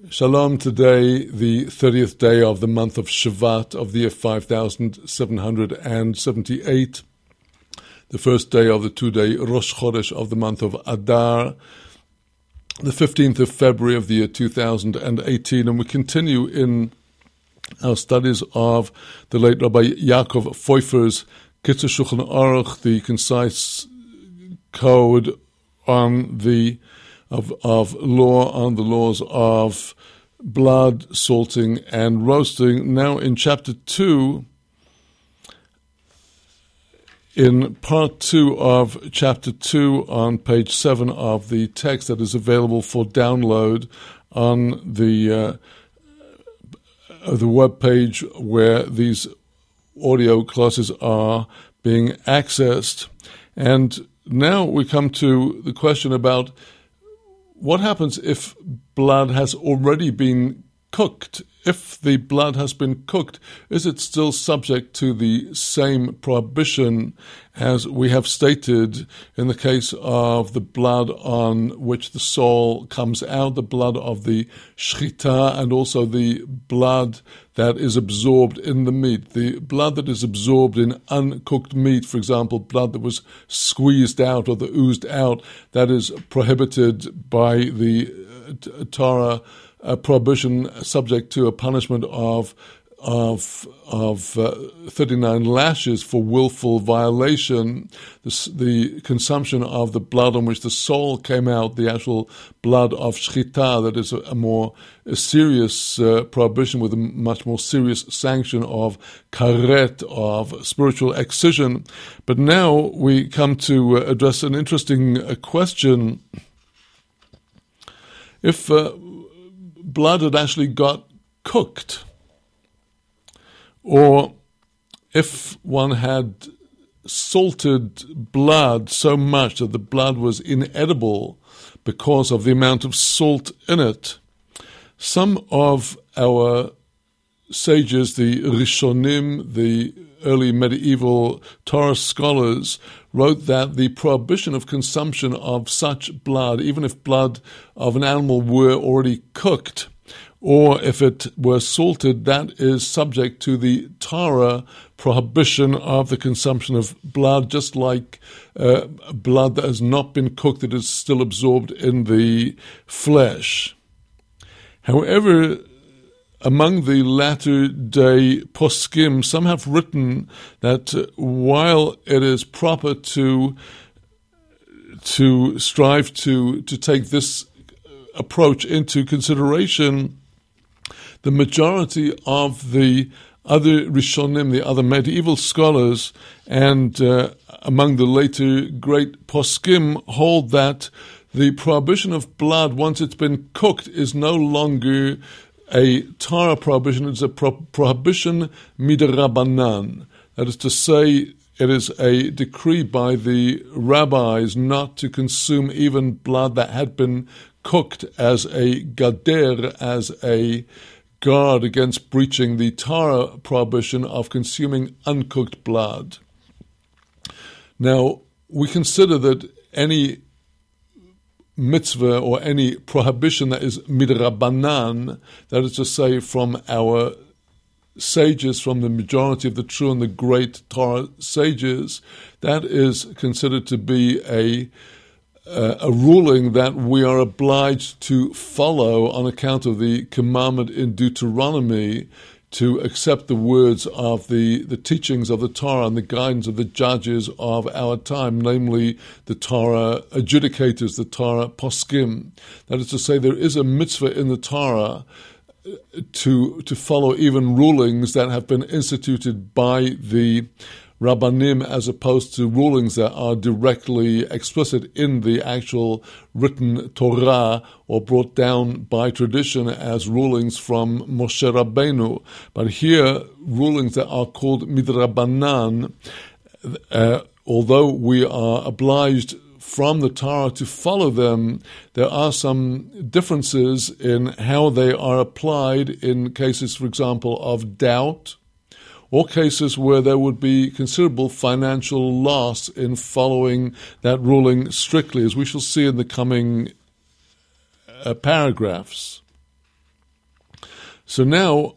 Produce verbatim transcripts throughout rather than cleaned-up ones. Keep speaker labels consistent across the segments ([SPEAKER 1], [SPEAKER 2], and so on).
[SPEAKER 1] Shalom, today, the thirtieth day of the month of Shvat of the year five thousand seven hundred seventy-eight, the first day of the two-day Rosh Chodesh of the month of Adar, the fifteenth of February of the year two thousand eighteen, and we continue in our studies of the late Rabbi Yaakov Pfeiffer's Kitzur Shulchan Aruch, the concise code on the Of, of law on the laws of blood, salting, and roasting. Now in chapter two, in part two of chapter two on page seven of the text that is available for download on the uh, the web page where these audio classes are being accessed. And now we come to the question about what happens if blood has already been cooked? If the blood has been cooked, is it still subject to the same prohibition as we have stated in the case of the blood on which the soul comes out, the blood of the shchita, and also the blood that is absorbed in the meat? The blood that is absorbed in uncooked meat, for example, blood that was squeezed out or that oozed out, that is prohibited by the uh, Torah a prohibition, subject to a punishment of of of uh, thirty-nine lashes for willful violation. The, the consumption of the blood on which the soul came out, the actual blood of shchita, that is a, a more a serious uh, prohibition with a much more serious sanction of karet, of spiritual excision. But now we come to uh, address an interesting uh, question. If uh, blood had actually got cooked, or if one had salted blood so much that the blood was inedible because of the amount of salt in it, some of our sages, the Rishonim, the early medieval Torah scholars, wrote that the prohibition of consumption of such blood, even if blood of an animal were already cooked, or if it were salted, that is subject to the Torah prohibition of the consumption of blood, just like uh, blood that has not been cooked, that is still absorbed in the flesh. However, among the latter-day poskim, some have written that uh, while it is proper to to strive to to take this approach into consideration, the majority of the other Rishonim, the other medieval scholars, and uh, among the later great poskim, hold that the prohibition of blood, once it's been cooked, is no longer a Torah prohibition. It's a pro- prohibition midrabanan. That is to say, it is a decree by the rabbis not to consume even blood that had been cooked as a gader, as a guard against breaching the Torah prohibition of consuming uncooked blood. Now, we consider that any mitzvah or any prohibition that is midrabanan, that is to say from our sages, from the majority of the true and the great Torah sages, that is considered to be a uh, a ruling that we are obliged to follow on account of the commandment in Deuteronomy to accept the words of the, the teachings of the Torah and the guidance of the judges of our time, namely the Torah adjudicators, the Torah poskim. That is to say, there is a mitzvah in the Torah to to follow even rulings that have been instituted by the Rabbanim, as opposed to rulings that are directly explicit in the actual written Torah or brought down by tradition as rulings from Moshe Rabbeinu. But here, rulings that are called midrabanan, uh, although we are obliged from the Torah to follow them, there are some differences in how they are applied in cases, for example, of doubt, or cases where there would be considerable financial loss in following that ruling strictly, as we shall see in the coming uh, paragraphs. So now,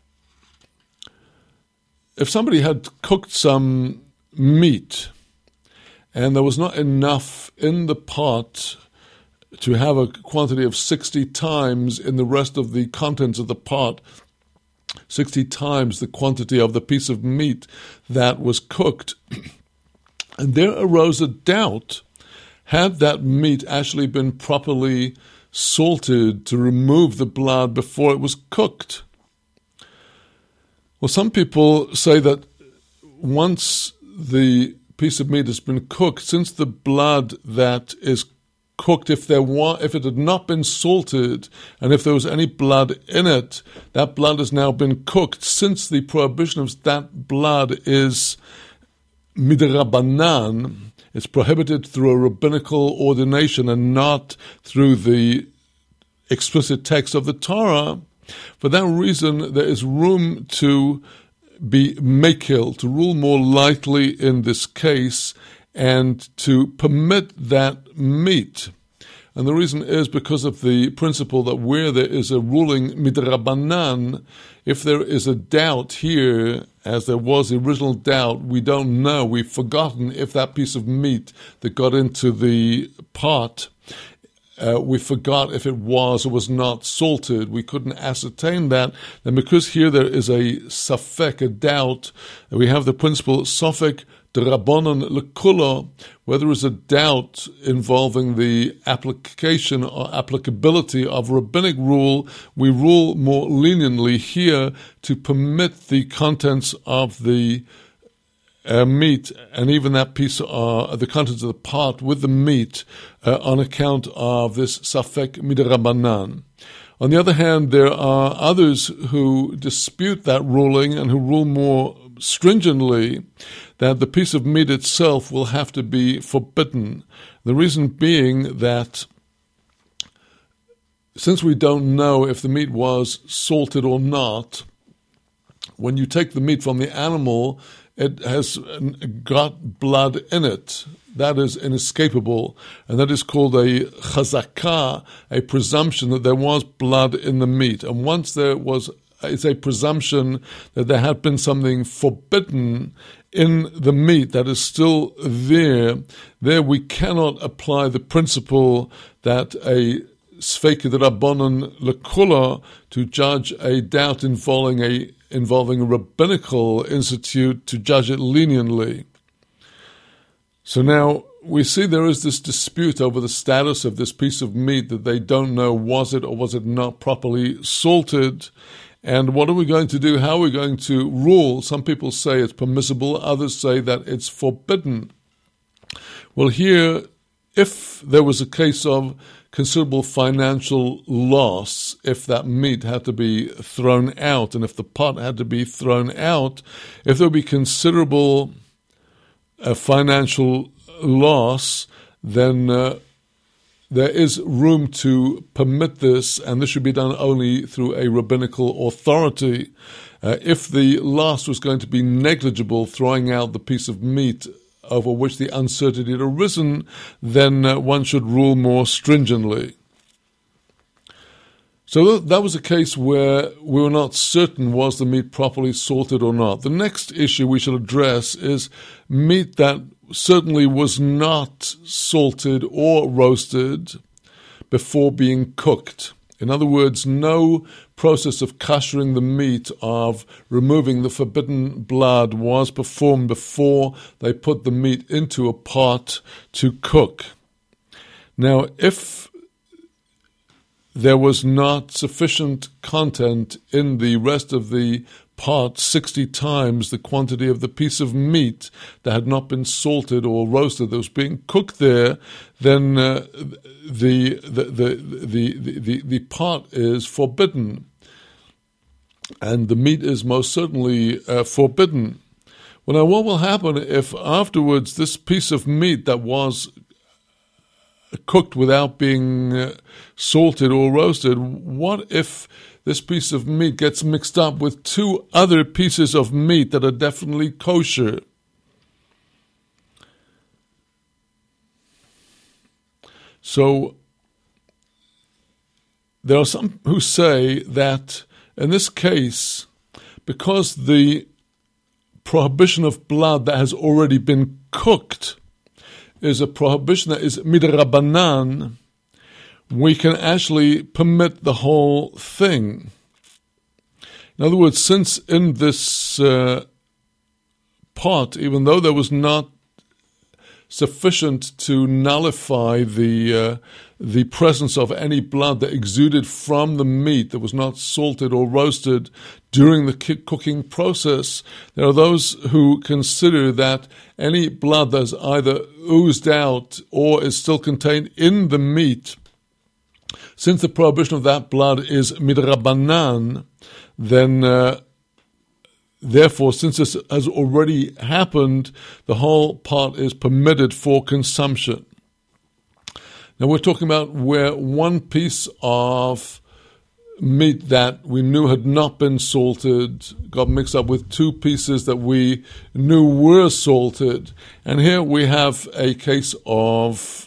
[SPEAKER 1] if somebody had cooked some meat and there was not enough in the pot to have a quantity of sixty times in the rest of the contents of the pot, sixty times the quantity of the piece of meat that was cooked, and there arose a doubt, had that meat actually been properly salted to remove the blood before it was cooked? Well, some people say that once the piece of meat has been cooked, since the blood that is cooked, if there wa- if it had not been salted, and if there was any blood in it, that blood has now been cooked. Since the prohibition of that blood is midrabanan, it's prohibited through a rabbinical ordination and not through the explicit text of the Torah. For that reason, there is room to be mekil, to rule more lightly in this case, and to permit that meat. And the reason is because of the principle that where there is a ruling midrabanan, if there is a doubt here, as there was the original doubt, we don't know, we've forgotten if that piece of meat that got into the pot, Uh, we forgot if it was or was not salted. We couldn't ascertain that. And because here there is a safek, a doubt, we have the principle safek d'Rabbanan l'kulo, where there is a doubt involving the application or applicability of rabbinic rule, we rule more leniently here to permit the contents of the Uh, meat, and even that piece of uh, the contents of the pot with the meat uh, on account of this safek midrabanan. On the other hand, there are others who dispute that ruling and who rule more stringently that the piece of meat itself will have to be forbidden. The reason being that since we don't know if the meat was salted or not, when you take the meat from the animal, it has got blood in it. That is inescapable, and that is called a chazakah, a presumption that there was blood in the meat. And once there was, it's a presumption that there had been something forbidden in the meat that is still there, there we cannot apply the principle that a sfeik d'Rabbanan l'kula to judge a doubt involving a involving a rabbinical institute to judge it leniently. So now we see there is this dispute over the status of this piece of meat that they don't know, was it or was it not properly salted? And what are we going to do? How are we going to rule? Some people say it's permissible, others say that it's forbidden. Well, here, if there was a case of considerable financial loss, if that meat had to be thrown out, and if the pot had to be thrown out, if there would be considerable uh, financial loss, then uh, there is room to permit this, and this should be done only through a rabbinical authority. Uh, if the loss was going to be negligible, throwing out the piece of meat over which the uncertainty had arisen, then uh, one should rule more stringently. So th- that was a case where we were not certain was the meat properly salted or not. The next issue we shall address is meat that certainly was not salted or roasted before being cooked. In other words, no process of kashering the meat, of removing the forbidden blood, was performed before they put the meat into a pot to cook. Now, if there was not sufficient content in the rest of the pot, sixty times the quantity of the piece of meat that had not been salted or roasted that was being cooked there, then uh, the, the, the, the, the, the, the pot is forbidden. And the meat is most certainly uh, forbidden. Well, now what will happen if afterwards this piece of meat that was cooked without being uh, salted or roasted, what if this piece of meat gets mixed up with two other pieces of meat that are definitely kosher? So there are some who say that in this case, because the prohibition of blood that has already been cooked is a prohibition that is midrabanan, we can actually permit the whole thing. In other words, since in this uh, pot, even though there was not sufficient to nullify the uh, the presence of any blood that exuded from the meat that was not salted or roasted during the cooking process, there are those who consider that any blood that is either oozed out or is still contained in the meat, since the prohibition of that blood is midrabanan, then uh, therefore, since this has already happened, the whole pot is permitted for consumption. Now we're talking about where one piece of meat that we knew had not been salted got mixed up with two pieces that we knew were salted. And here we have a case of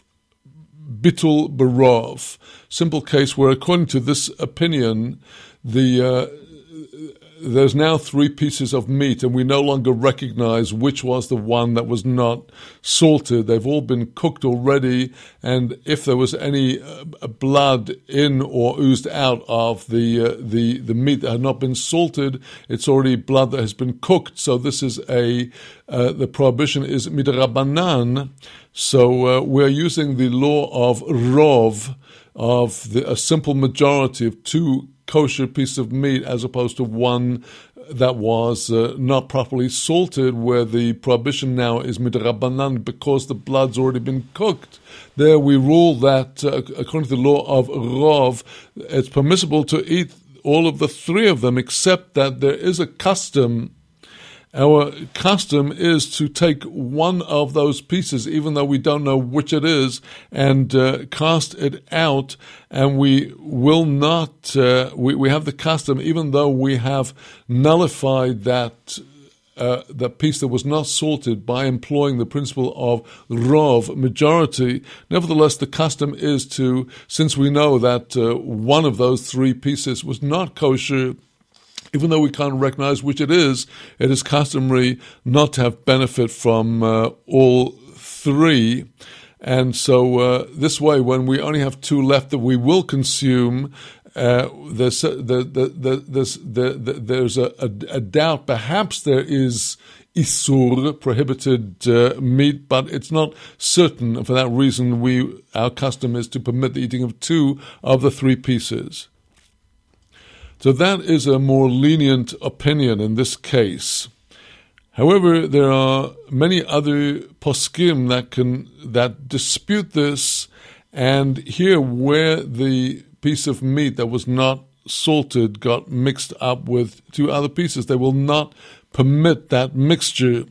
[SPEAKER 1] bitul barov, simple case where, according to this opinion, the uh, there's now three pieces of meat, and we no longer recognize which was the one that was not salted. They've all been cooked already, and if there was any uh, blood in or oozed out of the uh, the the meat that had not been salted, it's already blood that has been cooked. So this is a uh, the prohibition is midrabanan. So uh, we're using the law of rov, of the, a simple majority of two kosher piece of meat as opposed to one that was uh, not properly salted, where the prohibition now is midrabanan because the blood's already been cooked. There we rule that uh, according to the law of rov, it's permissible to eat all of the three of them, except that there is a custom. Our custom is to take one of those pieces, even though we don't know which it is, and uh, cast it out, and we will not, uh, we, we have the custom, even though we have nullified that uh, that piece that was not salted by employing the principle of rov, majority. Nevertheless, the custom is to, since we know that uh, one of those three pieces was not kosher, even though we can't recognize which it is, it is customary not to have benefit from uh, all three. And so uh, this way, when we only have two left that we will consume, uh, there's, the, the, the, there's, the, the, there's a, a, a doubt. Perhaps there is isur, prohibited uh, meat, but it's not certain. And for that reason, we our custom is to permit the eating of two of the three pieces. So that is a more lenient opinion in this case. However, there are many other poskim that can that dispute this, and here where the piece of meat that was not salted got mixed up with two other pieces, they will not permit that mixture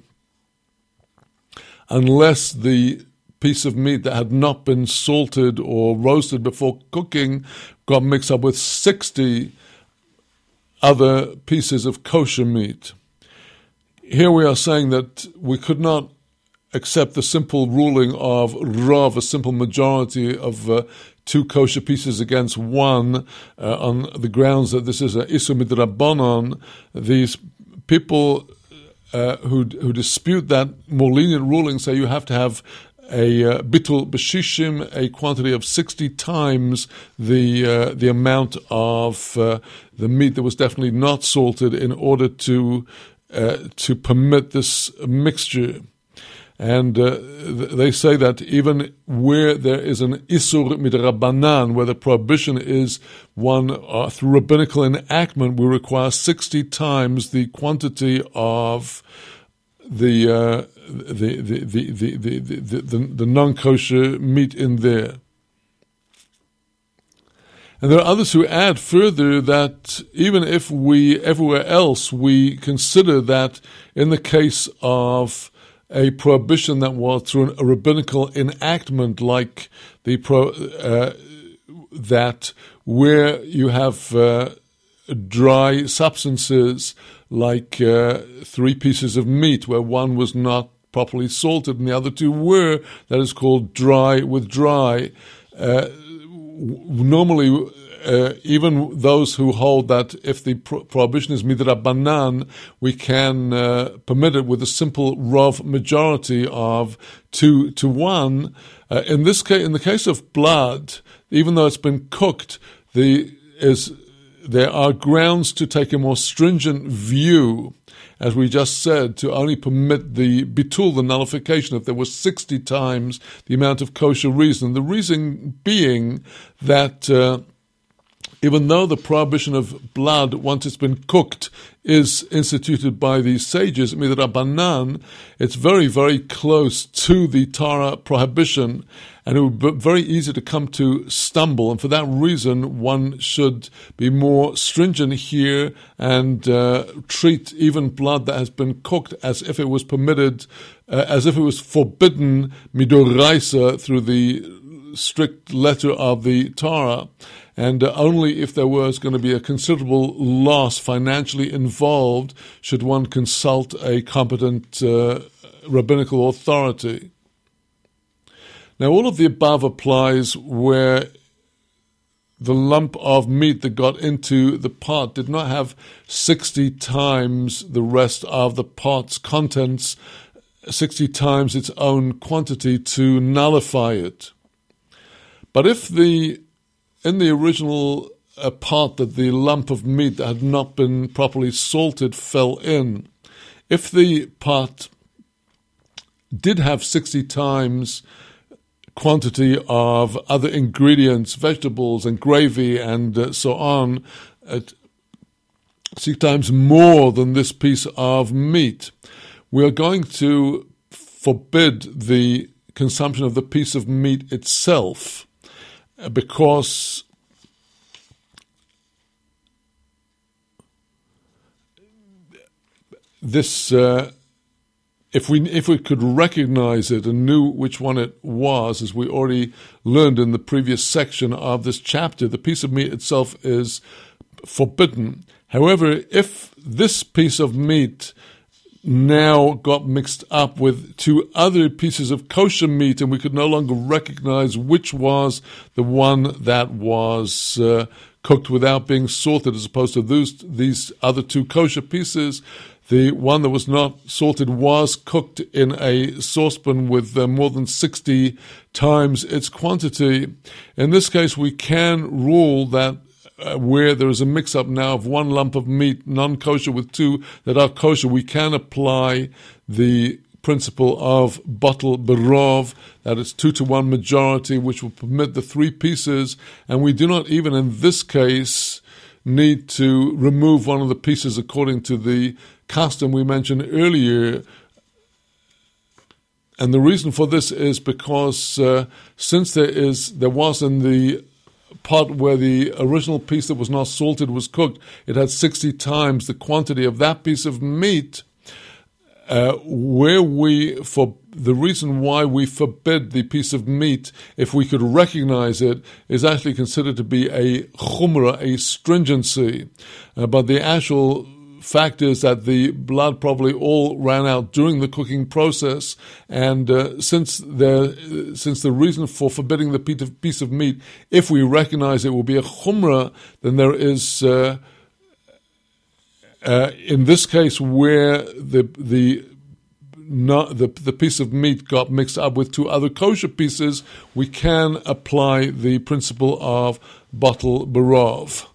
[SPEAKER 1] unless the piece of meat that had not been salted or roasted before cooking got mixed up with sixty other pieces of kosher meat. Here we are saying that we could not accept the simple ruling of rov, a simple majority of uh, two kosher pieces against one, uh, on the grounds that this is an isur midrabanan. These people uh, who who dispute that more lenient ruling say you have to have a uh, bitul b'shishim, a quantity of sixty times the uh, the amount of uh, the meat that was definitely not salted in order to uh, to permit this mixture. And uh, they say that even where there is an isur midrabanan, where the prohibition is one uh, through rabbinical enactment, we require sixty times the quantity of the uh, the, the, the, the, the, the, the, the non-kosher meat in there. And there are others who add further that even if we, everywhere else, we consider that in the case of a prohibition that was through a rabbinical enactment, like the pro, uh, that where you have uh, dry substances, like uh, three pieces of meat where one was not properly salted and the other two were, that is called dry with dry. Uh, normally, uh, even those who hold that if the pro- prohibition is midrabanan, we can uh, permit it with a simple Rav majority of two to one. Uh, in this case, in the case of blood, even though it's been cooked, the is there are grounds to take a more stringent view, as we just said, to only permit the bitul, the nullification, if there was sixty times the amount of kosher reason. The reason being that uh, even though the prohibition of blood, once it's been cooked, is instituted by the sages, midrabanan, it's very, very close to the Torah prohibition, and it would be very easy to come to stumble. And for that reason, one should be more stringent here and uh, treat even blood that has been cooked as if it was permitted, uh, as if it was forbidden midoraisa through the strict letter of the Torah. And uh, only if there was going to be a considerable loss financially involved should one consult a competent uh, rabbinical authority. Now, all of the above applies where the lump of meat that got into the pot did not have sixty times the rest of the pot's contents, sixty times its own quantity to nullify it. But if the in the original uh, pot that the lump of meat that had not been properly salted fell in, if the pot did have sixty times quantity of other ingredients, vegetables and gravy and uh, so on, uh, six times more than this piece of meat, we are going to forbid the consumption of the piece of meat itself, because this, uh, if we if we could recognize it and knew which one it was, as we already learned in the previous section of this chapter, the piece of meat itself is forbidden. However, if this piece of meat now got mixed up with two other pieces of kosher meat, and we could no longer recognize which was the one that was uh, cooked without being salted, as opposed to those, these other two kosher pieces. The one that was not salted was cooked in a saucepan with uh, more than sixty times its quantity. In this case, we can rule that Uh, where there is a mix-up now of one lump of meat, non-kosher, with two that are kosher, we can apply the principle of batel berov, that is two to one majority, which will permit the three pieces, and we do not even in this case need to remove one of the pieces according to the custom we mentioned earlier. And the reason for this is because uh, since there is there was in the pot where the original piece that was not salted was cooked, it had sixty times the quantity of that piece of meat. Uh, where we, for the reason why we forbid the piece of meat, if we could recognize it, is actually considered to be a chumrah, a stringency. Uh, but the actual fact is that the blood probably all ran out during the cooking process, and uh, since the since the reason for forbidding the piece of meat, if we recognize it, will be a chumrah, then there is uh, uh, in this case where the the not the the piece of meat got mixed up with two other kosher pieces, we can apply the principle of batel berov.